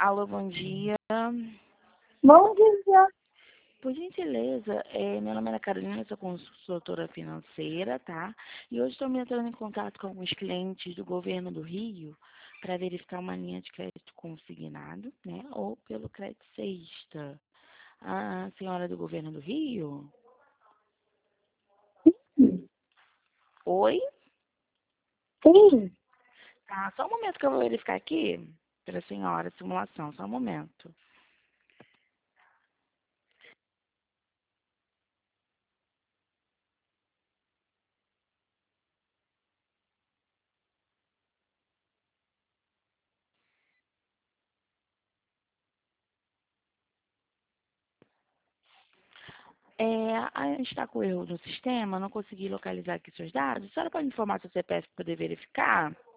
Alô, bom dia. Bom dia. Por gentileza, meu nome é Ana Carolina, sou consultora financeira, tá? E hoje estou me entrando em contato com alguns clientes do governo do Rio para verificar uma linha de crédito consignado, né? Ou pelo crédito sexta. A senhora é do governo do Rio? Oi? Sim, Tá, só um momento que eu vou verificar aqui para a senhora, simulação, só um momento. A gente está com erro no sistema, não consegui localizar aqui seus dados. A senhora pode informar seu CPF para poder verificar?